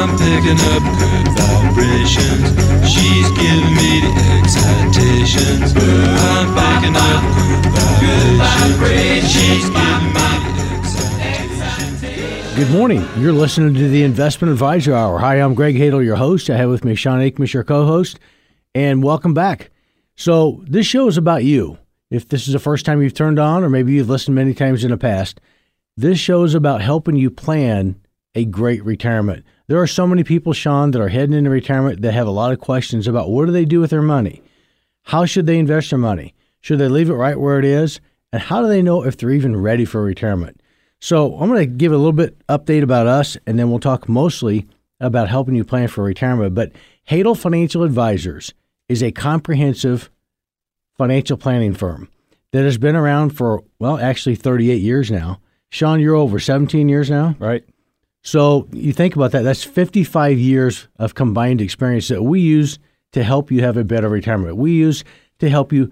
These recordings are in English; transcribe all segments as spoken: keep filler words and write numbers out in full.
I'm picking up good vibrations. She's giving me the excitations. I'm picking up good vibrations. She's giving me the excitations. Good morning. You're listening to the Investment Advisor Hour. Hi, I'm Greg Hadel, your host. I have with me Sean Aikman, your co-host, and welcome back. So this show is about you. If this is the first time you've turned on, or maybe you've listened many times in the past, this show is about helping you plan a great retirement. There are so many people, Sean, that are heading into retirement that have a lot of questions about what do they do with their money? How should they invest their money? Should they leave it right where it is? And how do they know if they're even ready for retirement? So I'm going to give a little bit update about us, and then we'll talk mostly about helping you plan for retirement. But Hadel Financial Advisors is a comprehensive financial planning firm that has been around for, well, actually thirty-eight years now. Sean, you're over seventeen years now? Right. So you think about that. That's fifty-five years of combined experience that we use to help you have a better retirement. We use to help you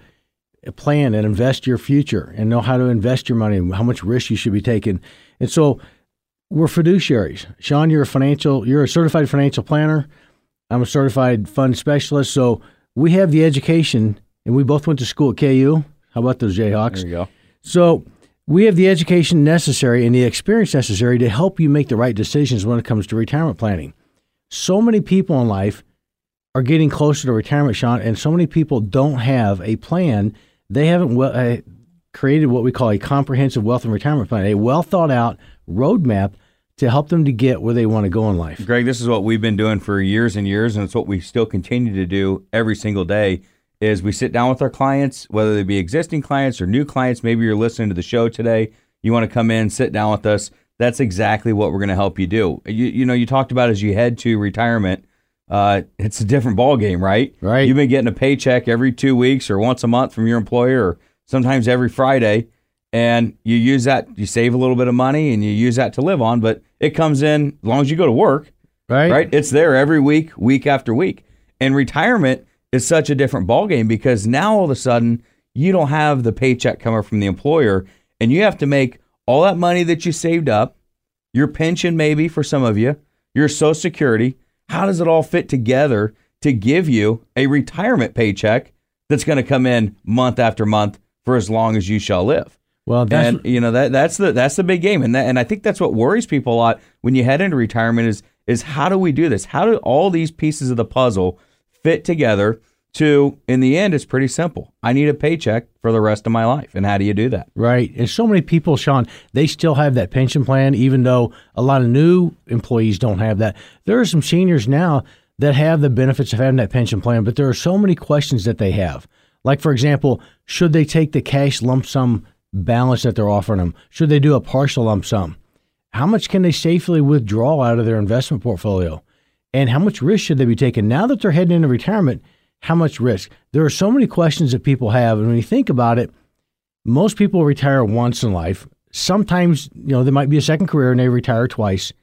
plan and invest your future and know how to invest your money and how much risk you should be taking. And so we're fiduciaries. Sean, you're a financial, you're a certified financial planner. I'm a certified fund specialist. So we have the education, and we both went to school at K U. How about those Jayhawks? There you go. So we have the education necessary and the experience necessary to help you make the right decisions when it comes to retirement planning. So many people in life are getting closer to retirement, Sean, and so many people don't have a plan. They haven't well, uh, created what we call a comprehensive wealth and retirement plan, a well thought out roadmap to help them to get where they want to go in life. Greg, this is what we've been doing for years and years, and it's what we still continue to do every single day. Is we sit down with our clients, whether they be existing clients or new clients. Maybe you're listening to the show today. You want to come in, sit down with us. That's exactly what we're going to help you do. You, you know, you talked about as you head to retirement, uh, it's a different ball game, right? Right. You've been getting a paycheck every two weeks or once a month from your employer, or sometimes every Friday, and you use that, you save a little bit of money and you use that to live on, but it comes in as long as you go to work, right? Right? It's there every week, week after week. And retirement is such a different ballgame because now all of a sudden you don't have the paycheck coming from the employer, and you have to make all that money that you saved up, your pension maybe for some of you, your Social Security. How does it all fit together to give you a retirement paycheck that's going to come in month after month for as long as you shall live? Well, that's, and you know that that's the that's the big game, and that, and I think that's what worries people a lot when you head into retirement is is how do we do this? How do all these pieces of the puzzle fit together to, in the end, it's pretty simple. I need a paycheck for the rest of my life. And how do you do that? Right. And so many people, Sean, they still have that pension plan, even though a lot of new employees don't have that. There are some seniors now that have the benefits of having that pension plan, but there are so many questions that they have. Like, for example, should they take the cash lump sum balance that they're offering them? Should they do a partial lump sum? How much can they safely withdraw out of their investment portfolio? And how much risk should they be taking? Now that they're heading into retirement, how much risk? There are so many questions that people have. And when you think about it, most people retire once in life. Sometimes, you know, there might be a second career and they retire twice.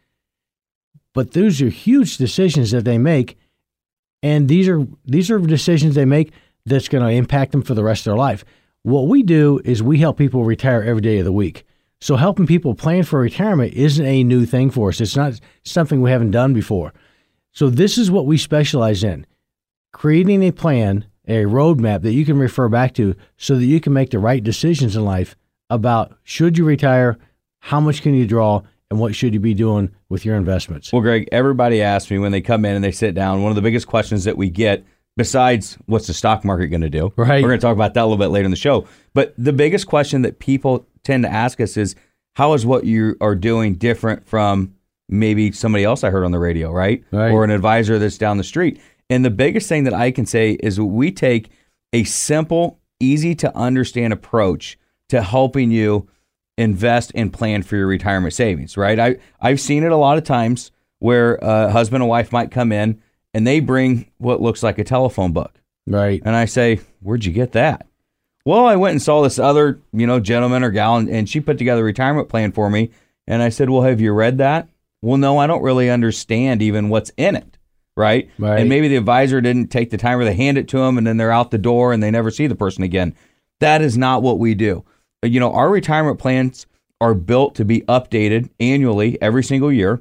But those are huge decisions that they make. And these are these are decisions they make that's going to impact them for the rest of their life. What we do is we help people retire every day of the week. So helping people plan for retirement isn't a new thing for us. It's not something we haven't done before. So this is what we specialize in, creating a plan, a roadmap that you can refer back to so that you can make the right decisions in life about should you retire, how much can you draw, and what should you be doing with your investments. Well, Greg, everybody asks me when they come in and they sit down, one of the biggest questions that we get, besides what's the stock market going to do? Right. We're going to talk about that a little bit later in the show. But the biggest question that people tend to ask us is, how is what you are doing different from maybe somebody else I heard on the radio, right? Right. Or an advisor that's down the street. And the biggest thing that I can say is we take a simple, easy to understand approach to helping you invest and plan for your retirement savings, right? I, I've seen it a lot of times where a husband and wife might come in and they bring what looks like a telephone book. Right. And I say, where'd you get that? Well, I went and saw this other, you know, gentleman or gal, and, and she put together a retirement plan for me. And I said, well, have you read that? Well, no, I don't really understand even what's in it, right? Right. And maybe the advisor didn't take the time, or they hand it to them and then they're out the door and they never see the person again. That is not what we do. You know, our retirement plans are built to be updated annually every single year.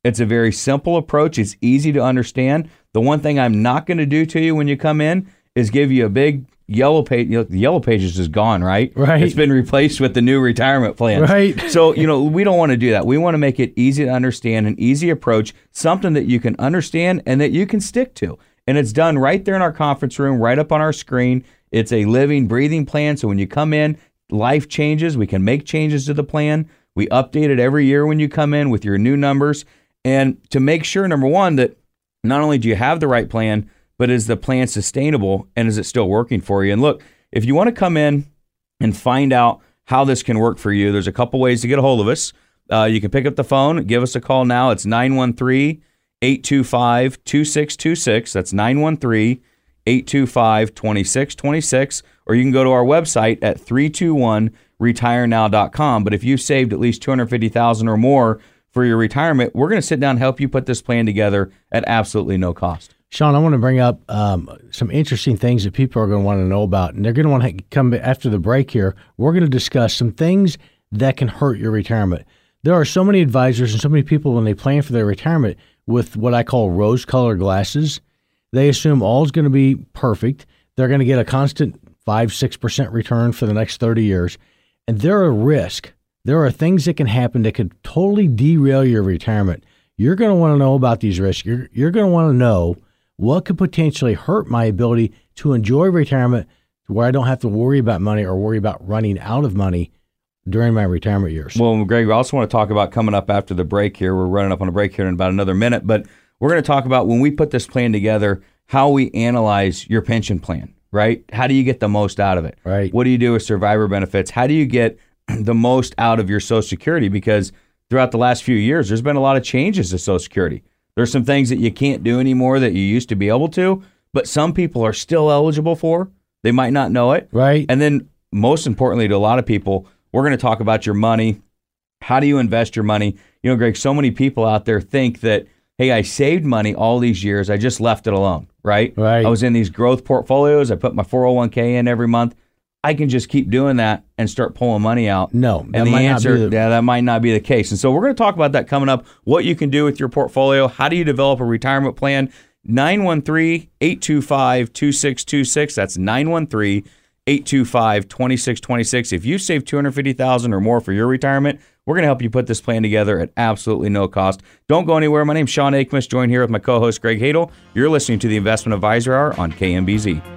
It's a very simple approach. It's easy to understand. The one thing I'm not going to do to you when you come in is give you a big yellow page. You know, the yellow pages is gone, right? Right. It's been replaced with the new retirement plans. Right. So, you know, we don't want to do that. We want to make it easy to understand, an easy approach, something that you can understand and that you can stick to. And it's done right there in our conference room, right up on our screen. It's a living, breathing plan. So when you come in, life changes. We can make changes to the plan. We update it every year when you come in with your new numbers. And to make sure, number one, that not only do you have the right plan, but is the plan sustainable and is it still working for you? And look, if you want to come in and find out how this can work for you, there's a couple ways to get a hold of us. Uh, you can pick up the phone, give us a call now. It's nine one three, eight two five, two six two six. That's nine one three, eight two five, two six two six. Or you can go to our website at three two one retire now dot com. But if you've saved at least two hundred fifty thousand dollars or more for your retirement, we're going to sit down and help you put this plan together at absolutely no cost. Sean, I want to bring up um, some interesting things that people are going to want to know about, and they're going to want to come after the break here. We're going to discuss some things that can hurt your retirement. There are so many advisors and so many people when they plan for their retirement with what I call rose-colored glasses. They assume all is going to be perfect. They're going to get a constant five, six percent return for the next thirty years, and there are risks. There are things that can happen that could totally derail your retirement. You're going to want to know about these risks. You're, you're going to want to know what could potentially hurt my ability to enjoy retirement to where I don't have to worry about money or worry about running out of money during my retirement years. Well, Greg, we also want to talk about coming up after the break here. We're running up on a break here in about another minute, but we're going to talk about when we put this plan together, how we analyze your pension plan, right? How do you get the most out of it? Right. What do you do with survivor benefits? How do you get the most out of your Social Security? Because throughout the last few years, there's been a lot of changes to Social Security. There's some things that you can't do anymore that you used to be able to, but some people are still eligible for. They might not know it. Right. And then most importantly to a lot of people, we're going to talk about your money. How do you invest your money? You know, Greg, so many people out there think that, hey, I saved money all these years. I just left it alone, right? Right. I was in these growth portfolios. I put my four oh one k in every month. I can just keep doing that and start pulling money out. No, that and the might not answer, be the- yeah, that might not be the case. And so we're going to talk about that coming up, what you can do with your portfolio. How do you develop a retirement plan? nine one three, eight two five, two six two six. That's nine one three, eight two five, two six two six. If you save two hundred fifty thousand dollars or more for your retirement, we're going to help you put this plan together at absolutely no cost. Don't go anywhere. My name's Sean Akmus, joined here with my co-host Greg Hadel. You're listening to the Investment Advisor Hour on K M B Z.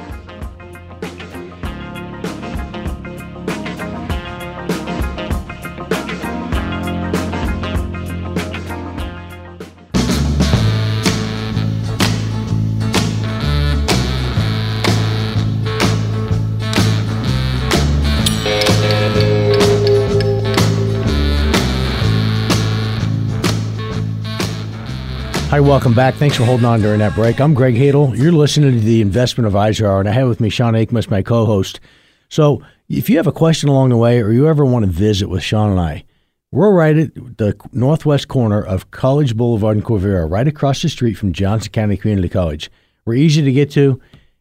Hi, welcome back. Thanks for holding on during that break. I'm Greg Hadel. You're listening to the Investment Advisor Hour, and I have with me Sean Akmus, my co-host. So if you have a question along the way or you ever want to visit with Sean and I, we're right at the northwest corner of College Boulevard in Quivira, right across the street from Johnson County Community College. We're easy to get to,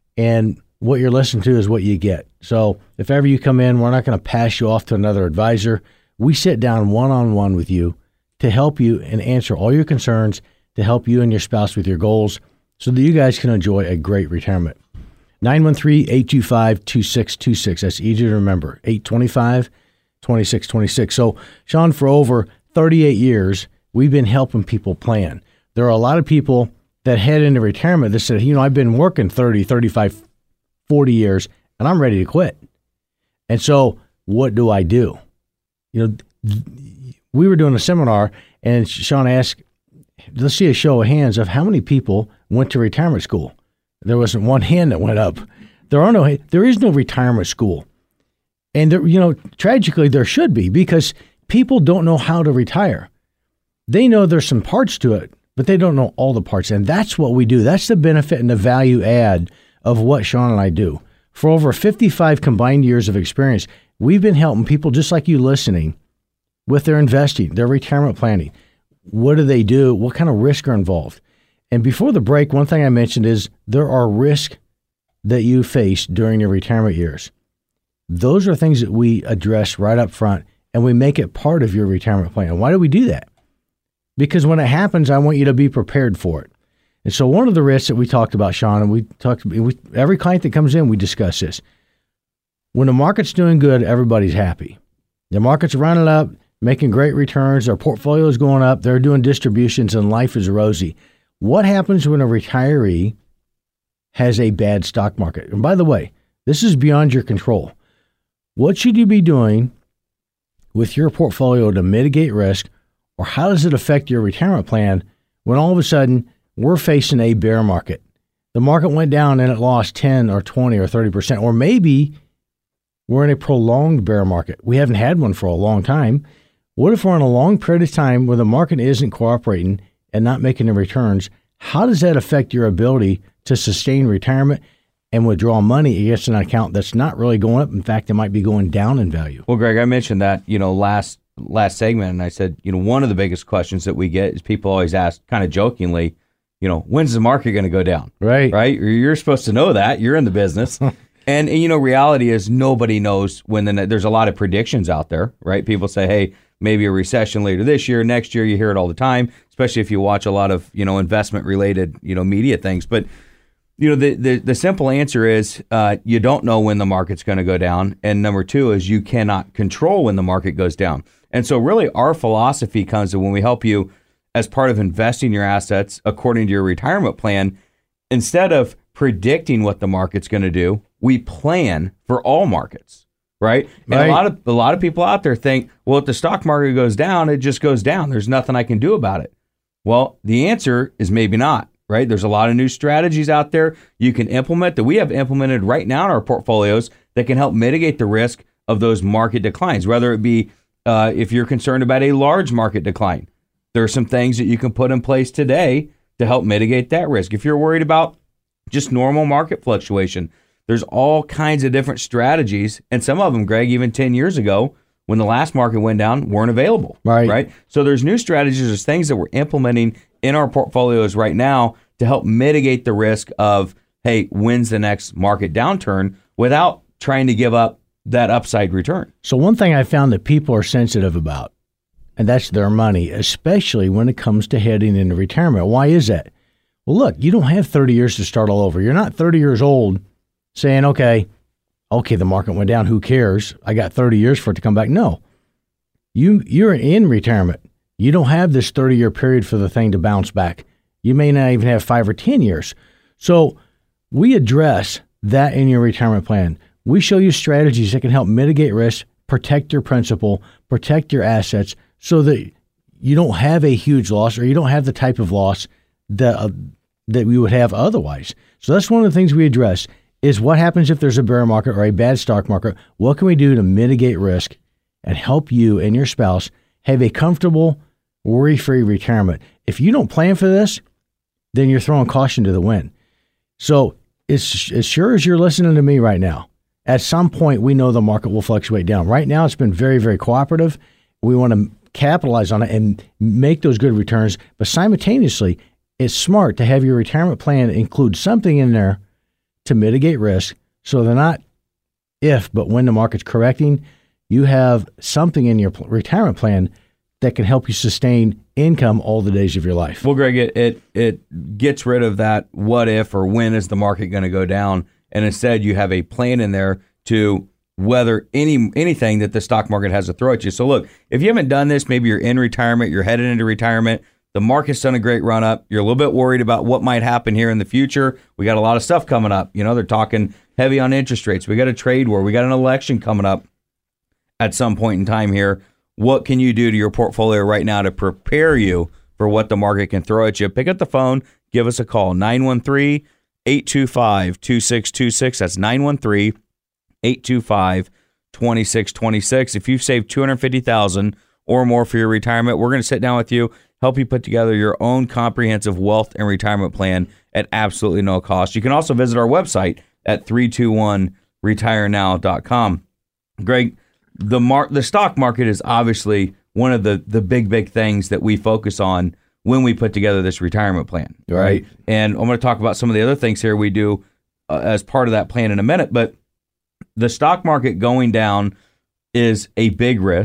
and what you're listening to is what you get. So if ever you come in, we're not going to pass you off to another advisor. We sit down one-on-one with you to help you and answer all your concerns, to help you and your spouse with your goals so that you guys can enjoy a great retirement. nine one three, eight two five, two six two six. That's easy to remember. eight two five, two six two six. So, Sean, for over thirty-eight years, we've been helping people plan. There are a lot of people that head into retirement that said, you know, I've been working thirty, thirty-five, forty years, and I'm ready to quit. And so what do I do? You know, we were doing a seminar, and Sean asked, let's see a show of hands of how many people went to retirement school. There wasn't one hand that went up. There are no, there is no retirement school. And there, you know, tragically there should be, because people don't know how to retire. They know there's some parts to it, but they don't know all the parts. And that's what we do. That's the benefit and the value add of what Sean and I do. For over fifty-five combined years of experience, we've been helping people just like you listening with their investing, their retirement planning. What do they do? What kind of risks are involved? And before the break, one thing I mentioned is there are risks that you face during your retirement years. Those are things that we address right up front, and we make it part of your retirement plan. Why do we do that? because when it happens, I want you to be prepared for it. And so one of the risks that we talked about, Sean, and we talked, we, every client that comes in, we discuss this. When the market's doing good, everybody's happy. The market's running up, making great returns, their portfolio is going up, they're doing distributions, and life is rosy. What happens when a retiree has a bad stock market? And by the way, this is beyond your control. What should you be doing with your portfolio to mitigate risk, or how does it affect your retirement plan when all of a sudden we're facing a bear market? The market went down and it lost ten or twenty or thirty percent, or maybe we're in a prolonged bear market. We haven't had one for a long time. What if we're in a long period of time where the market isn't cooperating and not making the returns? How does that affect your ability to sustain retirement and withdraw money against an account that's not really going up? In fact, it might be going down in value. Well, Greg, I mentioned that, you know, last last segment, and I said, you know, one of the biggest questions that we get is people always ask kind of jokingly, you know, when's the market going to go down? Right. Right? You're supposed to know that. You're in the business. And, and, you know, reality is nobody knows when the, there's a lot of predictions out there, right? People say, hey, maybe a recession later this year, next year. You hear it all the time, especially if you watch a lot of, you know, investment related, you know, media things. But, you know, the, the, the simple answer is uh, you don't know when the market's going to go down. And number two is you cannot control when the market goes down. And so really our philosophy comes to when we help you as part of investing your assets according to your retirement plan, instead of predicting what the market's going to do, we plan for all markets, right? And right. a lot of a lot of people out there think, well, if the stock market goes down, it just goes down. There's nothing I can do about it. Well, the answer is maybe not, right? There's a lot of new strategies out there you can implement that we have implemented right now in our portfolios that can help mitigate the risk of those market declines, whether it be uh, if you're concerned about a large market decline. There are some things that you can put in place today to help mitigate that risk. If you're worried about just normal market fluctuation, there's all kinds of different strategies, and some of them, Greg, even ten years ago, when the last market went down, weren't available. Right. Right. So there's new strategies, there's things that we're implementing in our portfolios right now to help mitigate the risk of, hey, when's the next market downturn, without trying to give up that upside return. So one thing I found that people are sensitive about, and that's their money, especially when it comes to heading into retirement. Why is that? Well, look, you don't have thirty years to start all over. You're not thirty years old saying, okay, okay, the market went down. Who cares? I got thirty years for it to come back. No, you, you're in retirement. You don't have this thirty-year period for the thing to bounce back. You may not even have five or ten years. So we address that in your retirement plan. We show you strategies that can help mitigate risk, protect your principal, protect your assets, so that you don't have a huge loss, or you don't have the type of loss that uh, that we would have otherwise. So that's one of the things we address, is what happens if there's a bear market or a bad stock market. What can we do to mitigate risk and help you and your spouse have a comfortable, worry-free retirement? If you don't plan for this, then you're throwing caution to the wind. So as, as sure as you're listening to me right now, at some point we know the market will fluctuate down. Right now it's been very, very cooperative. We want to capitalize on it and make those good returns, but simultaneously, it's smart to have your retirement plan include something in there to mitigate risk, so they're not if, but when the market's correcting, you have something in your retirement plan that can help you sustain income all the days of your life. Well, Greg, it it, it gets rid of that what if or when is the market going to go down, and instead you have a plan in there to weather any anything that the stock market has to throw at you. So look, if you haven't done this, maybe you're in retirement, you're headed into retirement, the market's done a great run up, you're a little bit worried about what might happen here in the future. We got a lot of stuff coming up. You know, they're talking heavy on interest rates. We got a trade war. We got an election coming up at some point in time here. What can you do to your portfolio right now to prepare you for what the market can throw at you? Pick up the phone, give us a call, nine one three, eight two five, two six two six. That's nine one three, eight two five, two six two six. If you've saved two hundred fifty thousand dollars or more for your retirement, we're going to sit down with you, help you put together your own comprehensive wealth and retirement plan at absolutely no cost. You can also visit our website at three two one retire now dot com. Greg, the mar- the stock market is obviously one of the, the big, big things that we focus on when we put together this retirement plan, right? right? And I'm going to talk about some of the other things here we do uh, as part of that plan in a minute, but the stock market going down is a big risk.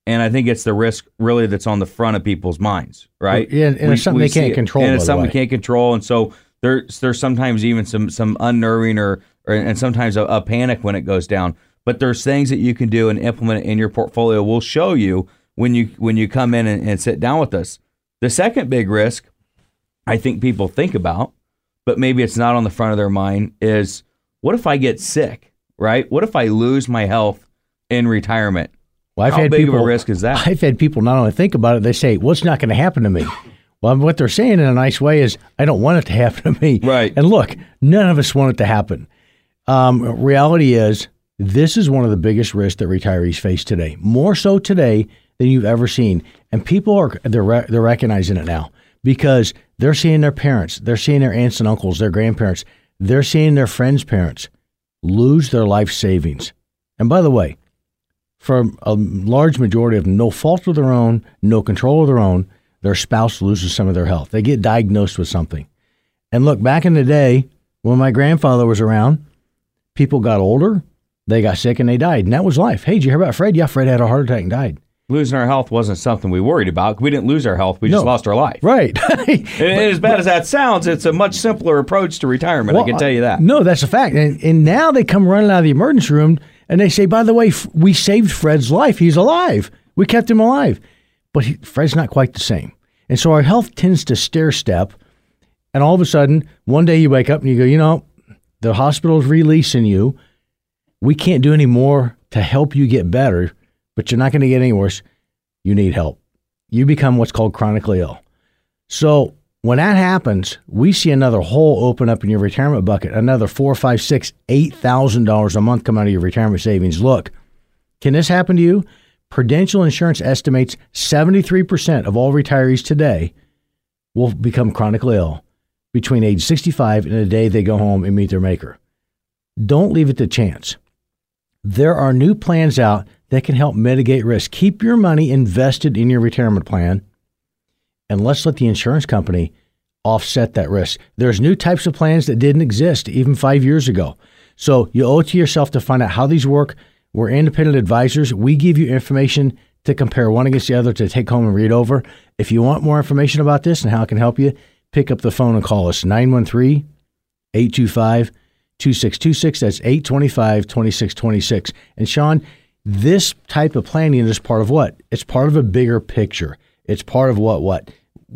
And I think it's the risk really that's on the front of people's minds, right? Yeah, and We- it's something we they can't see it, control. and by it's the something way. we can't control. And so there's there's sometimes even some some unnerving or, or and sometimes a, a panic when it goes down. But there's things that you can do and implement in your portfolio. We'll show you when you when you come in and, and sit down with us. The second big risk I think people think about, but maybe it's not on the front of their mind, is what if I get sick, right? What if I lose my health in retirement? Well, I've How had big people, of a risk is that? I've had people not only think about it, they say, "What's not going to happen to me?" Well, what they're saying in a nice way is, "I don't want it to happen to me." Right. And look, none of us want it to happen. Um, reality is, this is one of the biggest risks that retirees face today, more so today than you've ever seen. And people are they're re- they're recognizing it now because they're seeing their parents, they're seeing their aunts and uncles, their grandparents, they're seeing their friends' parents lose their life savings. And by the way, for a large majority of them, no fault of their own, no control of their own, their spouse loses some of their health. They get diagnosed with something. And look, back in the day, when my grandfather was around, people got older, they got sick, and they died. And that was life. Hey, did you hear about Fred? Yeah, Fred had a heart attack and died. Losing our health wasn't something we worried about. We didn't lose our health. We just No. lost our life. Right. And, and as bad as that sounds, it's a much simpler approach to retirement. I Well, can tell you that. No, that's a fact. And, and now they come running out of the emergency room and they say, by the way, f- we saved Fred's life. He's alive. We kept him alive. But he, Fred's not quite the same. And so our health tends to stair step. And all of a sudden, one day you wake up and you go, you know, the hospital's releasing you. We can't do any more to help you get better, but you're not going to get any worse. You need help. You become what's called chronically ill. So when that happens, we see another hole open up in your retirement bucket, another four, five, six, eight thousand dollars a month come out of your retirement savings. Look, can this happen to you? Prudential Insurance estimates seventy-three percent of all retirees today will become chronically ill between age sixty-five and the day they go home and meet their maker. Don't leave it to chance. There are new plans out that can help mitigate risk. Keep your money invested in your retirement plan, and let's let the insurance company offset that risk. There's new types of plans that didn't exist even five years ago. So you owe it to yourself to find out how these work. We're independent advisors. We give you information to compare one against the other to take home and read over. If you want more information about this and how it can help you, pick up the phone and call us, nine one three, eight two five, two six two six. That's eight two five, two six two six. And Sean, this type of planning is part of what? It's part of a bigger picture. It's part of what? What?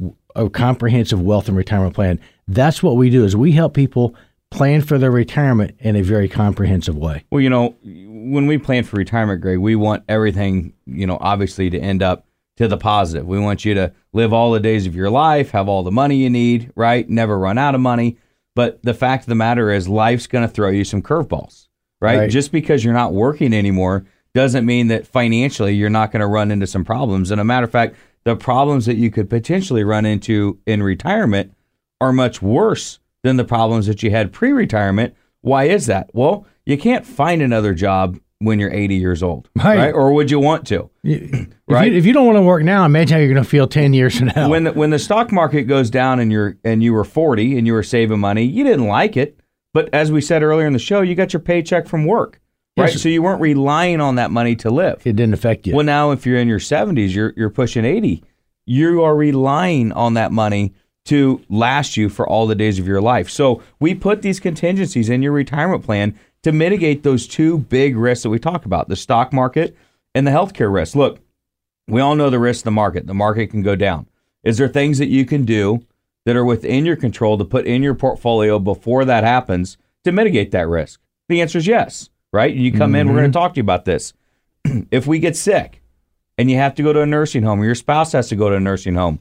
A comprehensive wealth and retirement plan. That's what we do is we help people plan for their retirement in a very comprehensive way. Well, you know, when we plan for retirement, Greg, we want everything, you know, obviously to end up to the positive. We want you to live all the days of your life, have all the money you need, right? Never run out of money. But the fact of the matter is life's going to throw you some curveballs, right? Right. Just because you're not working anymore doesn't mean that financially you're not going to run into some problems. And a matter of fact, the problems that you could potentially run into in retirement are much worse than the problems that you had pre-retirement. Why is that? Well, you can't find another job when you're eighty years old, Right. right? Or would you want to? If Right. You, if you don't want to work now, imagine how you're going to feel ten years from now. When the, when the stock market goes down and you're and you were forty and you were saving money, you didn't like it. But as we said earlier in the show, you got your paycheck from work, right? Yes. So you weren't relying on that money to live. it didn't affect you. Well, now if you're in your seventies, you're you're pushing eighty. You are relying on that money to last you for all the days of your life. So we put these contingencies in your retirement plan to mitigate those two big risks that we talk about, the stock market and the healthcare risk. Look, we all know the risk of the market. The market can go down. Is there things that you can do that are within your control to put in your portfolio before that happens to mitigate that risk? The answer is yes, right? You come in, we're going to talk to you about this. If we get sick and you have to go to a nursing home or your spouse has to go to a nursing home,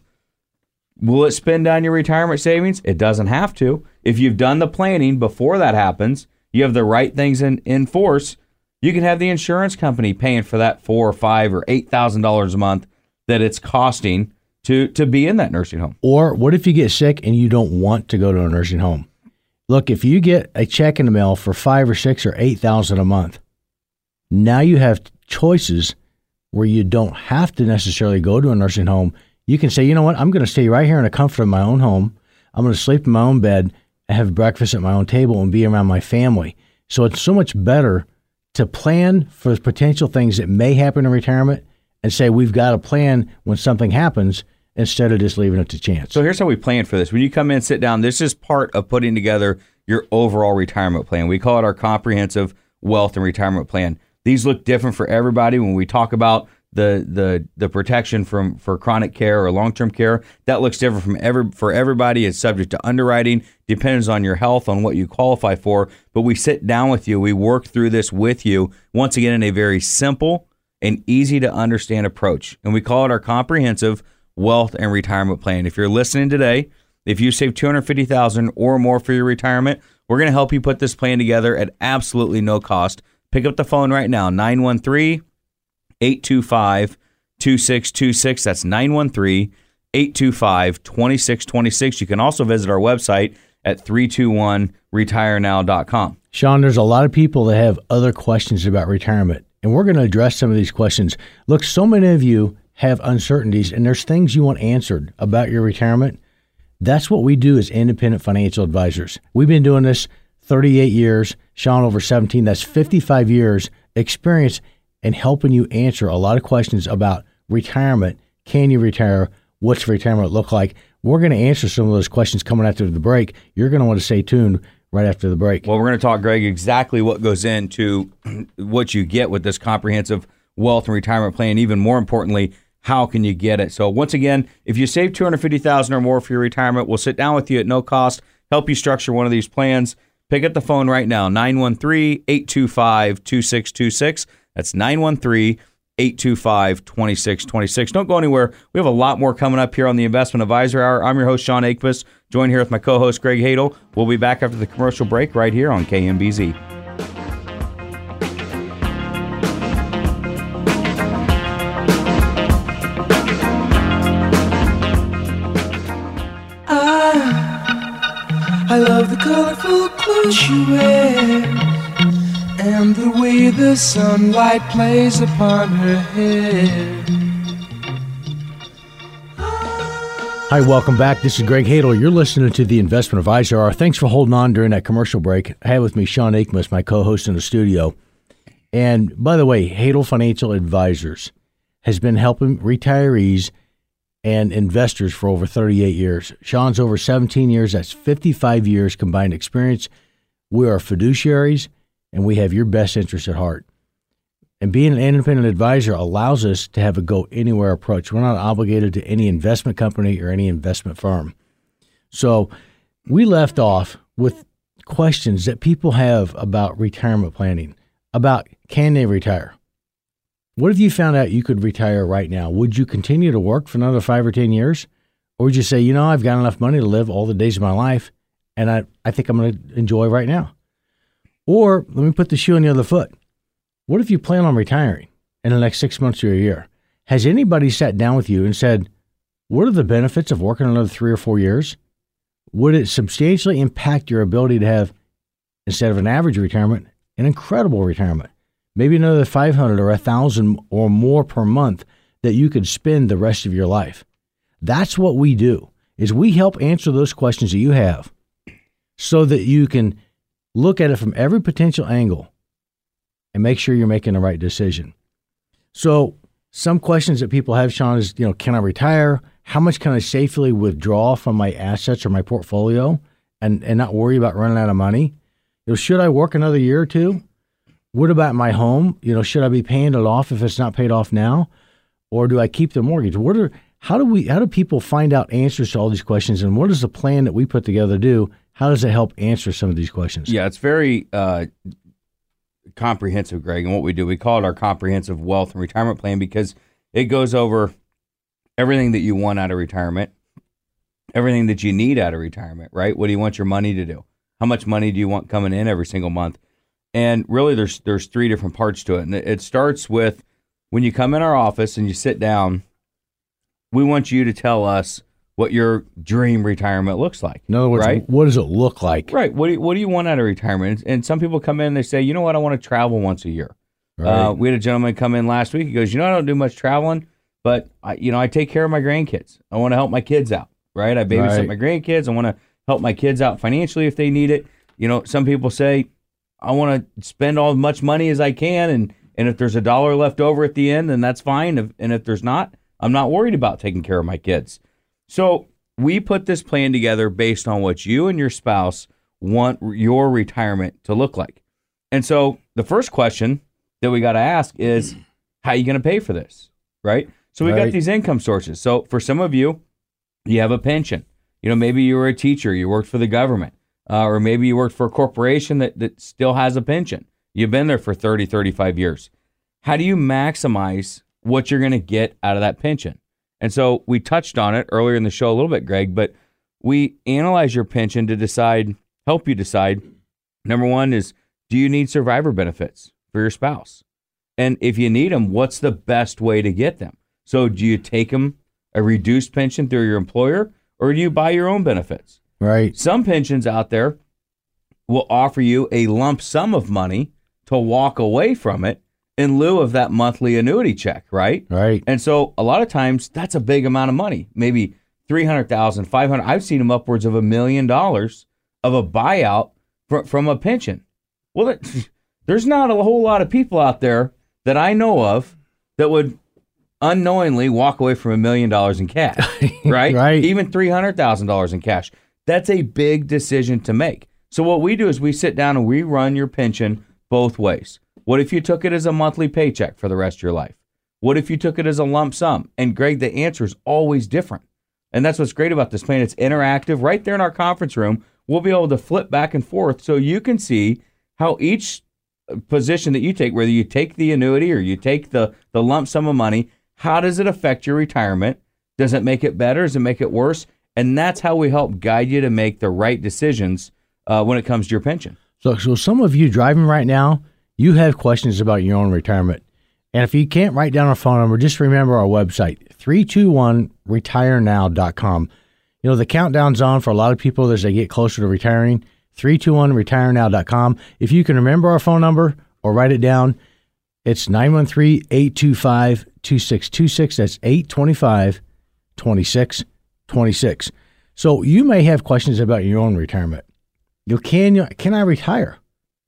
will it spend down your retirement savings? It doesn't have to. If you've done the planning before that happens, you have the right things in, in force, you can have the insurance company paying for that four or five or eight thousand dollars a month that it's costing to to be in that nursing home. Or what if you get sick and you don't want to go to a nursing home? Look, if you get a check in the mail for five or six or eight thousand a month, now you have choices where you don't have to necessarily go to a nursing home. You can say, you know what, I'm going to stay right here in the comfort of my own home. I'm going to sleep in my own bed and have breakfast at my own table and be around my family. So it's so much better to plan for potential things that may happen in retirement and say we've got a plan when something happens instead of just leaving it to chance. So here's how we plan for this. When you come in, sit down, this is part of putting together your overall retirement plan. We call it our comprehensive wealth and retirement plan. These look different for everybody. When we talk about the the the protection from for chronic care or long-term care, that looks different from every for everybody. It's subject to underwriting, depends on your health, on what you qualify for. But we sit down with you, we work through this with you, once again in a very simple and easy to understand approach. And we call it our comprehensive wealth and retirement plan. If you're listening today, if you save two hundred fifty thousand dollars or more for your retirement, we're going to help you put this plan together at absolutely no cost. Pick up the phone right now, nine one three, eight two five, two six two six. That's nine one three, eight two five, two six two six. You can also visit our website at three two one retire now dot com. Sean, there's a lot of people that have other questions about retirement, and we're going to address some of these questions. Look, so many of you have uncertainties, and there's things you want answered about your retirement. That's what we do as independent financial advisors. We've been doing this thirty-eight years, Sean over seventeen. That's fifty-five years experience in helping you answer a lot of questions about retirement. Can you retire? What's retirement look like? We're going to answer some of those questions coming after the break. You're going to want to stay tuned right after the break. Well, we're going to talk, Greg, exactly what goes into what you get with this comprehensive wealth and retirement plan. Even more importantly, how can you get it? So once again, if you save two hundred fifty thousand dollars or more for your retirement, we'll sit down with you at no cost, help you structure one of these plans. Pick up the phone right now, nine one three, eight two five, two six two six. That's nine one three, eight two five, two six two six. Don't go anywhere. We have a lot more coming up here on the Investment Advisor Hour. I'm your host, Sean Akmus, joined here with my co-host, Greg Hadel. We'll be back after the commercial break right here on K M B Z. I love the colorful clothes you wear and the way the sunlight plays upon her hair. Hi, welcome back. This is Greg Hadel. You're listening to the Investment Advisor Hour. Thanks for holding on during that commercial break. I have with me Sean Akmus, my co-host in the studio. And by the way, Hadel Financial Advisors has been helping retirees and investors for over thirty-eight years. Sean's over seventeen years. That's fifty-five years combined experience. We are fiduciaries, and we have your best interest at heart. And being an independent advisor allows us to have a go-anywhere approach. We're not obligated to any investment company or any investment firm. So we left off with questions that people have about retirement planning, about can they retire? What if you found out you could retire right now? Would you continue to work for another five or ten years? Or would you say, you know, I've got enough money to live all the days of my life, and I, I think I'm going to enjoy right now? Or let me put the shoe on the other foot. What if you plan on retiring in the next six months or a year? Has anybody sat down with you and said, what are the benefits of working another three or four years? Would it substantially impact your ability to have, instead of an average retirement, an incredible retirement? Maybe another five hundred or one thousand or more per month that you could spend the rest of your life. That's what we do, is we help answer those questions that you have so that you can look at it from every potential angle and make sure you're making the right decision. So some questions that people have, Sean, is, you know, can I retire? How much can I safely withdraw from my assets or my portfolio and, and not worry about running out of money? You know, should I work another year or two? What about my home? You know, should I be paying it off if it's not paid off now? Or do I keep the mortgage? What are, how do we, how do people find out answers to all these questions? And what does the plan that we put together do? How does it help answer some of these questions? Yeah, it's very uh, comprehensive, Greg. And what we do, we call it our comprehensive wealth and retirement plan because it goes over everything that you want out of retirement, everything that you need out of retirement, right? What do you want your money to do? How much money do you want coming in every single month? And really, there's there's three different parts to it. And it starts with when you come in our office and you sit down, we want you to tell us what your dream retirement looks like. In other words, right? What does it look like? Right. What do you, what do you want out of retirement? And some people come in and they say, you know what, I want to travel once a year. Right. Uh, we had a gentleman come in last week. He goes, you know, I don't do much traveling, but I, you know, I take care of my grandkids. I want to help my kids out, right? I babysit Right. my grandkids. I want to help my kids out financially if they need it. You know, some people say, I want to spend all as much money as I can and, And if there's a dollar left over at the end, then that's fine. If, and if there's not, I'm not worried about taking care of my kids. So we put this plan together based on what you and your spouse want your retirement to look like. And so the first question that we got to ask is, how are you going to pay for this, right? So we Right. got these income sources. So for some of you, you have a pension. You know, maybe you were a teacher, you worked for the government, uh, or maybe you worked for a corporation that, that still has a pension. You've been there for thirty, thirty-five years. How do you maximize what you're going to get out of that pension? And so we touched on it earlier in the show a little bit, Greg, but we analyze your pension to decide, help you decide. Number one is, do you need survivor benefits for your spouse? And if you need them, what's the best way to get them? So do you take them a reduced pension through your employer, or do you buy your own benefits? Right. Some pensions out there will offer you a lump sum of money to walk away from it in lieu of that monthly annuity check, right? Right. And so a lot of times that's a big amount of money, maybe three hundred thousand dollars, five hundred thousand dollars. I've seen them upwards of a million dollars of a buyout fr- from a pension. Well, that, there's not a whole lot of people out there that I know of that would unknowingly walk away from a million dollars in cash, right? Right. Even three hundred thousand dollars in cash. That's a big decision to make. So what we do is we sit down and we run your pension both ways. What if you took it as a monthly paycheck for the rest of your life? What if you took it as a lump sum? And Greg, the answer is always different. And that's what's great about this plan. It's interactive. Right there in our conference room, we'll be able to flip back and forth so you can see how each position that you take, whether you take the annuity or you take the, the lump sum of money, how does it affect your retirement? Does it make it better? Does it make it worse? And that's how we help guide you to make the right decisions uh, when it comes to your pension. So, so some of you driving right now, you have questions about your own retirement. And if you can't write down our phone number, just remember our website, three two one retire now dot com. You know, the countdown's on for a lot of people as they get closer to retiring, three two one retire now dot com. If you can remember our phone number or write it down, it's nine one three, eight two five, two six two six. That's eight two five, two six two six. So you may have questions about your own retirement. You know, can you, can I retire?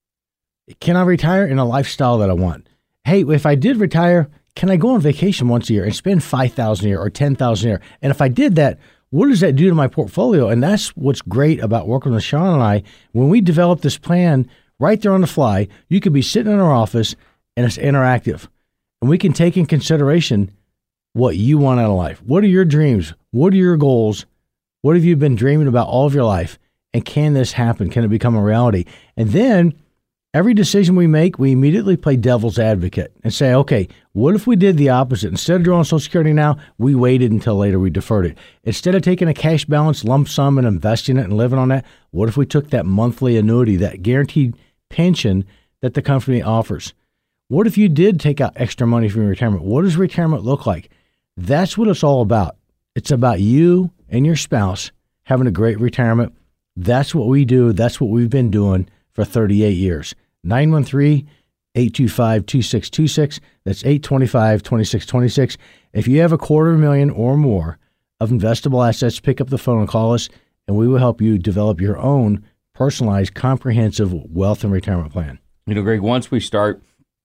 Can I retire in a lifestyle that I want? Hey, if I did retire, can I go on vacation once a year and spend five thousand dollars a year or ten thousand dollars a year? And if I did that, what does that do to my portfolio? And that's what's great about working with Sean and I. When we develop this plan right there on the fly, you could be sitting in our office and it's interactive. And we can take in consideration what you want out of life. What are your dreams? What are your goals? What have you been dreaming about all of your life? And can this happen? Can it become a reality? And then every decision we make, we immediately play devil's advocate and say, okay, what if we did the opposite? Instead of drawing Social Security now, we waited until later, we deferred it. Instead of taking a cash balance lump sum and investing it and living on that, what if we took that monthly annuity, that guaranteed pension that the company offers? What if you did take out extra money from your retirement? What does retirement look like? That's what it's all about. It's about you and your spouse having a great retirement. That's what we do. That's what we've been doing for thirty-eight years. nine one three, eight two five, two six two six. That's eight two five, two six two six. If you have a quarter of a million or more of investable assets, pick up the phone and call us, and we will help you develop your own personalized, comprehensive wealth and retirement plan. You know, Greg, once we start,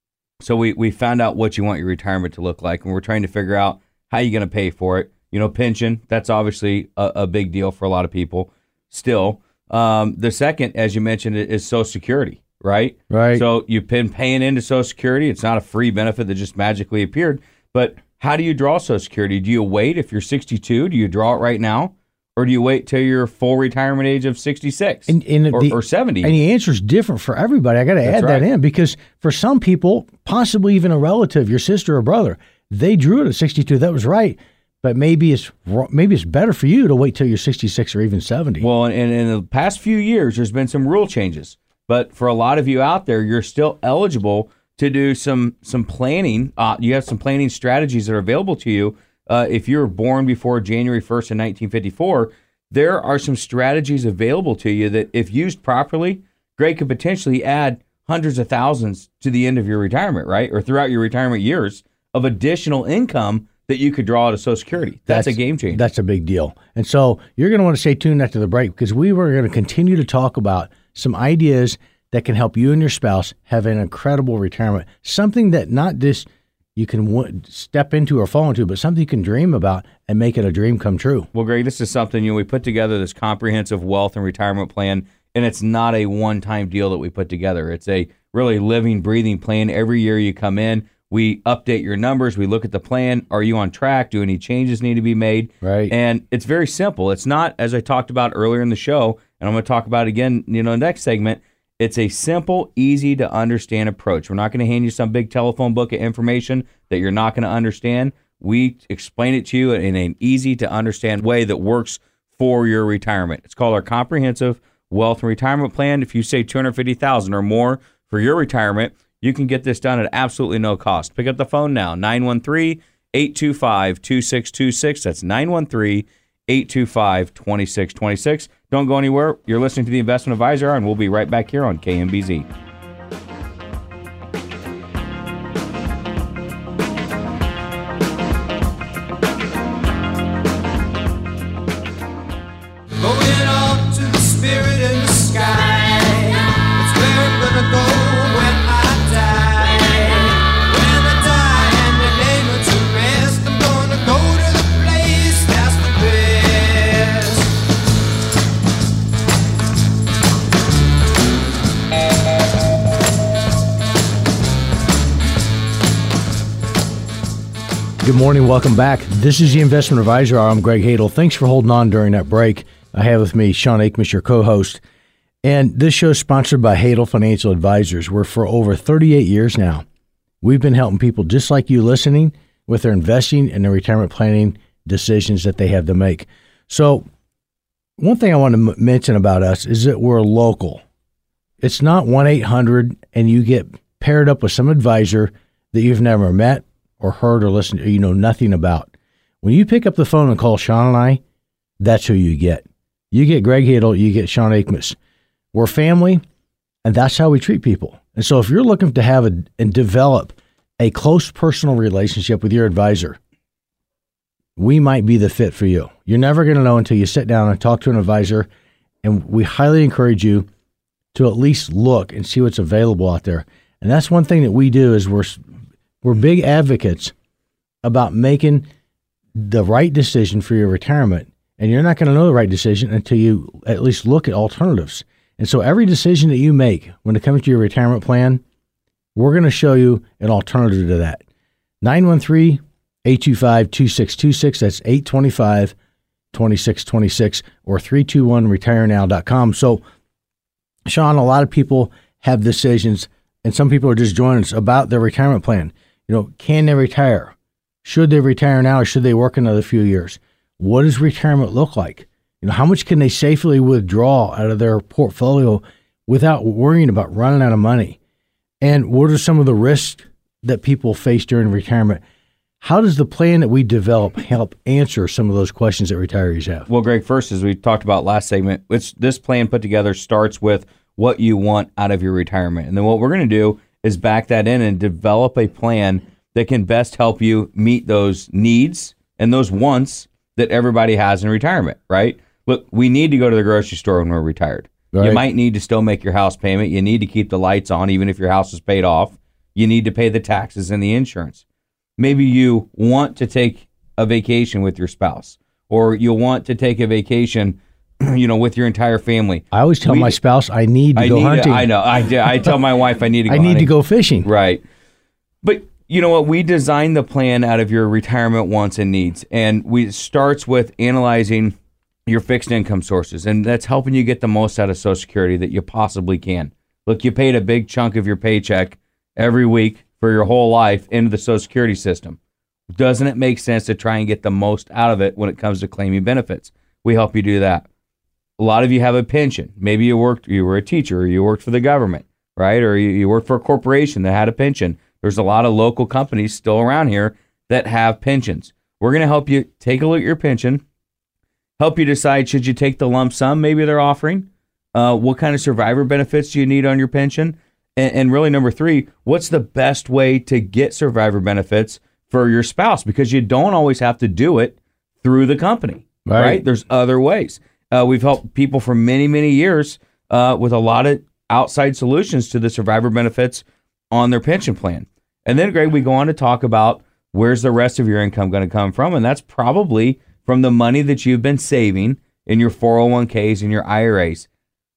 so we, we found out what you want your retirement to look like, and we're trying to figure out how you're going to pay for it. You know, pension, that's obviously a, a big deal for a lot of people still. Um, the second, as you mentioned, is Social Security, right? Right. So you've been paying into Social Security. It's not a free benefit that just magically appeared. But how do you draw Social Security? Do you wait if you're sixty-two? Do you draw it right now? Or do you wait till your full retirement age of sixty-six and, and or, the, or seventy? And the answer is different for everybody. I got to add right. that in because for some people, possibly even a relative, your sister or brother, they drew it at sixty-two. That was right. But maybe it's maybe it's better for you to wait till you're sixty-six or even seventy. Well, and in the past few years, there's been some rule changes. But for a lot of you out there, you're still eligible to do some some planning. Uh, you have some planning strategies that are available to you. Uh, if you were born before January first in nineteen fifty-four, there are some strategies available to you that, if used properly, Greg could potentially add hundreds of thousands to the end of your retirement, right? Or throughout your retirement years of additional income that you could draw out of Social Security. That's, that's a game changer. That's a big deal. And so you're going to want to stay tuned after the break because we were going to continue to talk about some ideas that can help you and your spouse have an incredible retirement. Something that not just you can w- step into or fall into, but something you can dream about and make it a dream come true. Well, Greg, this is something, you know, we put together this comprehensive wealth and retirement plan, and it's not a one-time deal that we put together. It's a really living, breathing plan. Every year you come in, we update your numbers, we look at the plan. Are you on track? Do any changes need to be made? Right. And it's very simple. It's not, as I talked about earlier in the show, and I'm going to talk about it again, you know, in the next segment. It's a simple, easy to understand approach. We're not going to hand you some big telephone book of information that you're not going to understand. We explain it to you in an easy to understand way that works for your retirement. It's called our comprehensive wealth and retirement plan. If you say two hundred fifty thousand dollars or more for your retirement, you can get this done at absolutely no cost. Pick up the phone now, nine one three, eight two five, two six two six. That's nine one three, eight two five, two six two six. Don't go anywhere. You're listening to The Investment Advisor, and we'll be right back here on K M B Z. Going up to the spirit in the sky. It's where I'm gonna go when I die. When I die and the name of to rest, I'm gonna go to the place that's the best. Good morning. Welcome back. This is the Investment Advisor. I'm Greg Hadel. Thanks for holding on during that break. I have with me Sean Aikmus, your co-host. And this show is sponsored by Hadel Financial Advisors, where for over thirty-eight years now, we've been helping people just like you listening with their investing and their retirement planning decisions that they have to make. So one thing I want to m- mention about us is that we're local. It's not one eight hundred and you get paired up with some advisor that you've never met or heard or listened to, or you know nothing about. When you pick up the phone and call Sean and I, that's who you get. You get Greg Hadel, you get Sean Aikmus. We're family, and that's how we treat people. And so if you're looking to have a, and develop a close personal relationship with your advisor, we might be the fit for you. You're never going to know until you sit down and talk to an advisor, and we highly encourage you to at least look and see what's available out there. And that's one thing that we do is we're we're big advocates about making the right decision for your retirement. And you're not going to know the right decision until you at least look at alternatives. And so every decision that you make when it comes to your retirement plan, we're going to show you an alternative to that. nine one three, eight two five, two six two six. That's eight two five, two six two six or three two one retire now dot com. So, Sean, a lot of people have decisions, and some people are just joining us about their retirement plan. You know, can they retire? Should they retire now, or should they work another few years? What does retirement look like? You know, how much can they safely withdraw out of their portfolio without worrying about running out of money? And what are some of the risks that people face during retirement? How does the plan that we develop help answer some of those questions that retirees have? Well, Greg, first, as we talked about last segment, it's, this plan put together starts with what you want out of your retirement. And then what we're going to do is back that in and develop a plan that can best help you meet those needs and those wants that everybody has in retirement, right? Look, we need to go to the grocery store when we're retired. Right. You might need to still make your house payment. You need to keep the lights on, even if your house is paid off. You need to pay the taxes and the insurance. Maybe you want to take a vacation with your spouse, or you want to take a vacation, you know, with your entire family. I always tell we, my spouse I need to I go need hunting. To, I know. I, I tell my wife I need to go I need hunting. to go fishing. Right. But you know what? We design the plan out of your retirement wants and needs, and we it starts with analyzing your fixed income sources, and that's helping you get the most out of Social Security that you possibly can. Look, you paid a big chunk of your paycheck every week for your whole life into the Social Security system. Doesn't it make sense to try and get the most out of it when it comes to claiming benefits? We help you do that. A lot of you have a pension. Maybe you worked, you were a teacher, or you worked for the government, right? Or you, you worked for a corporation that had a pension. There's a lot of local companies still around here that have pensions. We're going to help you take a look at your pension, help you decide, should you take the lump sum maybe they're offering? Uh, what kind of survivor benefits do you need on your pension? And, and really, number three, what's the best way to get survivor benefits for your spouse? Because you don't always have to do it through the company, right? right? There's other ways. Uh, we've helped people for many, many years uh, with a lot of outside solutions to the survivor benefits on their pension plan. And then, Greg, we go on to talk about where's the rest of your income going to come from, and that's probably from the money that you've been saving in your four oh one k's and your I R As.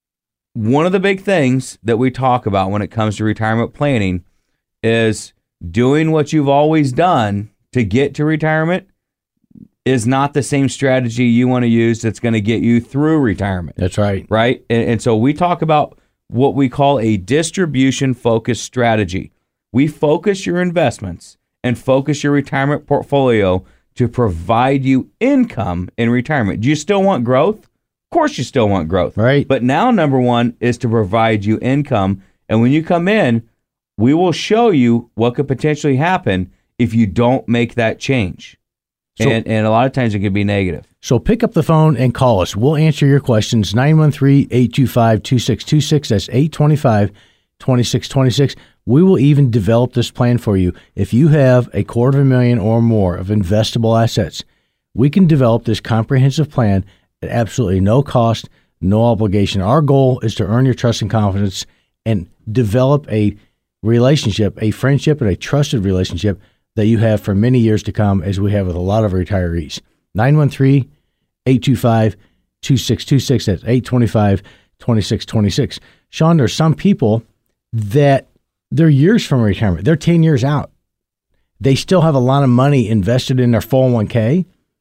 One of the big things that we talk about when it comes to retirement planning is doing what you've always done to get to retirement is not the same strategy you want to use that's going to get you through retirement. That's right. Right? And, and so we talk about what we call a distribution-focused strategy. We focus your investments and focus your retirement portfolio to provide you income in retirement. Do you still want growth? Of course you still want growth. Right. But now number one is to provide you income. And when you come in, we will show you what could potentially happen if you don't make that change. So, and, and a lot of times it can be negative. So pick up the phone and call us. We'll answer your questions. nine one three, eight two five, two six two six. That's eight two five, two six two six. We will even develop this plan for you. If you have a quarter of a million or more of investable assets, we can develop this comprehensive plan at absolutely no cost, no obligation. Our goal is to earn your trust and confidence and develop a relationship, a friendship, and a trusted relationship that you have for many years to come, as we have with a lot of retirees. nine one three, eight two five, two six two six. That's eight two five, two six two six. Sean, there's some people that they're years from retirement. They're ten years out. They still have a lot of money invested in their four oh one k,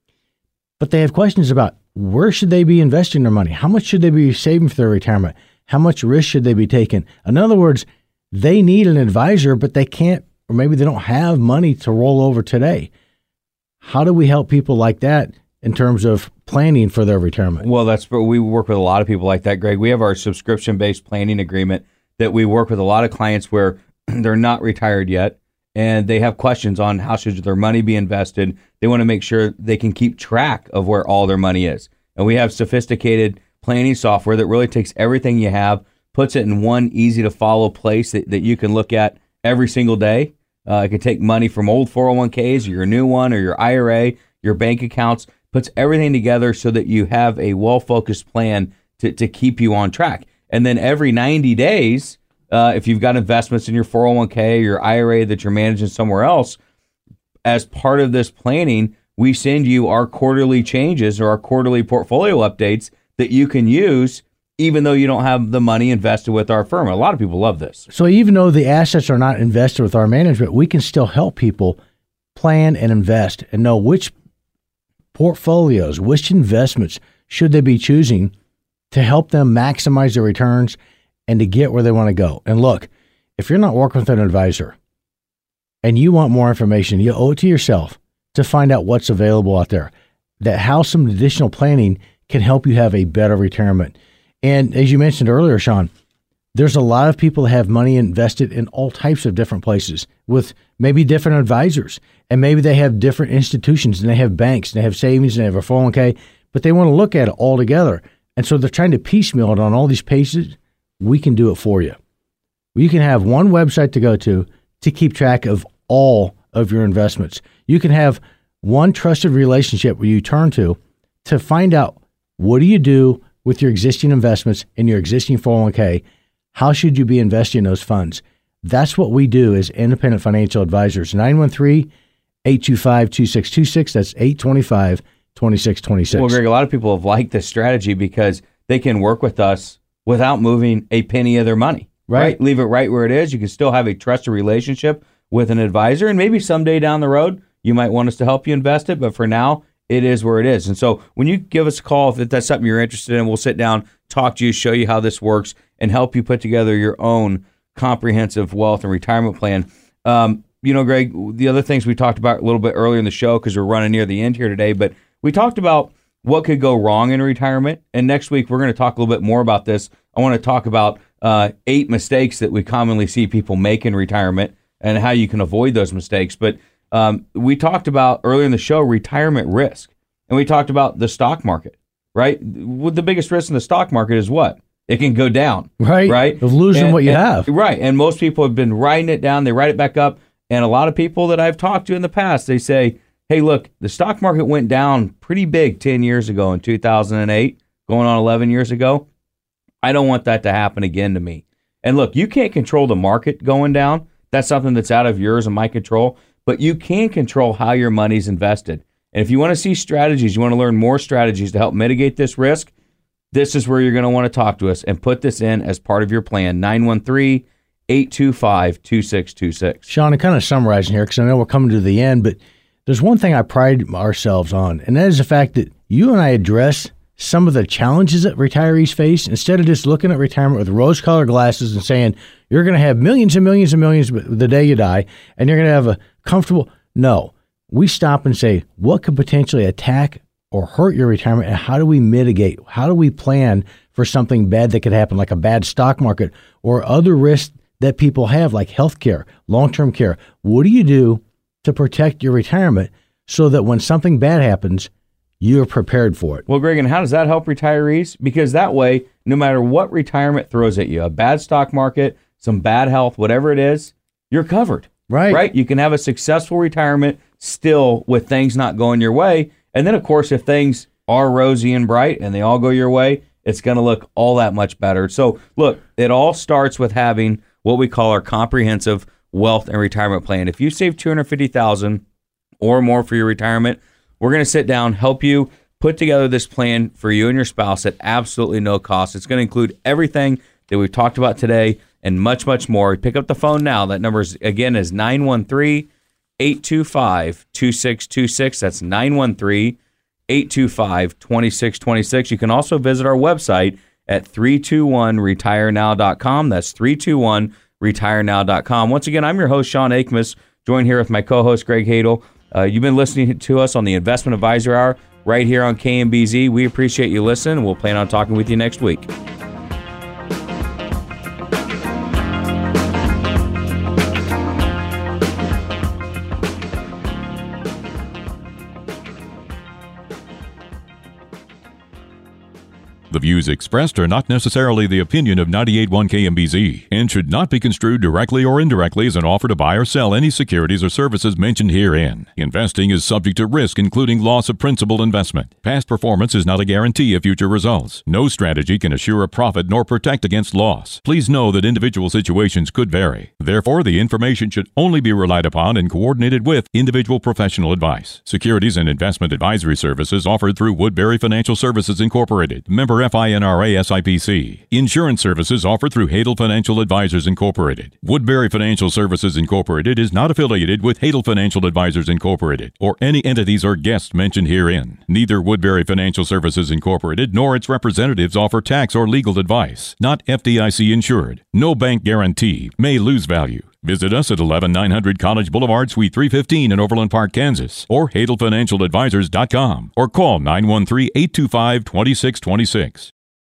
but they have questions about where should they be investing their money? How much should they be saving for their retirement? How much risk should they be taking? In other words, they need an advisor, but they can't, or maybe they don't have money to roll over today. How do we help people like that in terms of planning for their retirement? Well, that's we work with a lot of people like that, Greg. We have our subscription-based planning agreement that we work with a lot of clients where they're not retired yet, and they have questions on how should their money be invested. They want to make sure they can keep track of where all their money is. And we have sophisticated planning software that really takes everything you have, puts it in one easy-to-follow place that, that you can look at every single day. Uh, it can take money from old four oh one k's or your new one or your I R A, your bank accounts, puts everything together so that you have a well-focused plan to, to keep you on track. And then every ninety days, uh, if you've got investments in your four oh one k or your I R A that you're managing somewhere else, as part of this planning, we send you our quarterly changes or our quarterly portfolio updates that you can use even though you don't have the money invested with our firm. A lot of people love this. So even though the assets are not invested with our management, we can still help people plan and invest and know which portfolios, which investments should they be choosing to help them maximize their returns and to get where they want to go. And look, if you're not working with an advisor and you want more information, you owe it to yourself to find out what's available out there, that how some additional planning can help you have a better retirement. And as you mentioned earlier, Sean, there's a lot of people that have money invested in all types of different places with maybe different advisors. And maybe they have different institutions and they have banks and they have savings and they have a four oh one k, but they want to look at it all together. And so they're trying to piecemeal it on all these pages. We can do it for you. You can have one website to go to to keep track of all of your investments. You can have one trusted relationship where you turn to to find out what do you do with your existing investments in your existing four oh one k. How should you be investing those funds? That's what we do as independent financial advisors. nine one three, eight two five, two six two six. That's eight two five, two six two six. Well, Greg, a lot of people have liked this strategy because they can work with us without moving a penny of their money. Right. right? Leave it right where it is. You can still have a trusted relationship with an advisor, and maybe someday down the road, you might want us to help you invest it, but for now, it is where it is. And so when you give us a call, if that's something you're interested in, we'll sit down, talk to you, show you how this works, and help you put together your own comprehensive wealth and retirement plan. Um, you know, Greg, the other things we talked about a little bit earlier in the show, because we're running near the end here today, but we talked about what could go wrong in retirement. And next week, we're going to talk a little bit more about this. I want to talk about uh, eight mistakes that we commonly see people make in retirement and how you can avoid those mistakes. But um, we talked about earlier in the show retirement risk, and we talked about the stock market, right? The biggest risk in the stock market is what? It can go down, right? Right, of losing and, what you and, have, right? And most people have been writing it down. They write it back up, and a lot of people that I've talked to in the past, they say, "Hey, look, the stock market went down pretty big ten years ago in two thousand eight, going on eleven years ago. I don't want that to happen again to me." And look, you can't control the market going down. That's something that's out of yours and my control. But you can control how your money's invested. And if you want to see strategies, you want to learn more strategies to help mitigate this risk, this is where you're going to want to talk to us and put this in as part of your plan. nine one three, eight two five, two six two six. Sean, I'm kind of summarizing here because I know we're coming to the end, but there's one thing I pride ourselves on, and that is the fact that you and I address some of the challenges that retirees face instead of just looking at retirement with rose-colored glasses and saying you're going to have millions and millions and millions the day you die, and you're going to have a comfortable. No, we stop and say what could potentially attack or hurt your retirement, and how do we mitigate? How do we plan for something bad that could happen, like a bad stock market or other risks that people have, like health care, long-term care? What do you do to protect your retirement so that when something bad happens, you're prepared for it? Well, Greg, and how does that help retirees? Because that way, no matter what retirement throws at you, a bad stock market, some bad health, whatever it is, you're covered. Right. Right? You can have a successful retirement still with things not going your way. And then, of course, if things are rosy and bright and they all go your way, it's going to look all that much better. So, look, it all starts with having what we call our comprehensive wealth and retirement plan. If you save two hundred fifty thousand dollars or more for your retirement, we're going to sit down, help you put together this plan for you and your spouse at absolutely no cost. It's going to include everything that we've talked about today and much, much more. Pick up the phone now. That number, is, again, is nine one three, eight two five, two six two six. That's nine one three, eight two five, two six two six. You can also visit our website at three two one retire now dot com. That's three two one retire now dot com. Once again, I'm your host, Sean Akmus, joined here with my co-host, Greg Hadel. Uh, you've been listening to us on the Investment Advisor Hour right here on K M B Z. We appreciate you listening. We'll plan on talking with you next week. The views expressed are not necessarily the opinion of ninety-eight point one K M B Z and should not be construed directly or indirectly as an offer to buy or sell any securities or services mentioned herein. Investing is subject to risk, including loss of principal investment. Past performance is not a guarantee of future results. No strategy can assure a profit nor protect against loss. Please know that individual situations could vary. Therefore, the information should only be relied upon and coordinated with individual professional advice. Securities and investment advisory services offered through Woodbury Financial Services Incorporated, member F I N R A S I P C. Insurance services offered through Hadel Financial Advisors Incorporated. Woodbury Financial Services Incorporated is not affiliated with Hadel Financial Advisors Incorporated or any entities or guests mentioned herein. Neither Woodbury Financial Services Incorporated nor its representatives offer tax or legal advice. Not F D I C insured. No bank guarantee. May lose value. Visit us at eleven nine hundred College Boulevard, Suite three fifteen in Overland Park, Kansas, or hadel financial advisors dot com, or call nine one three, eight two five, two six two six.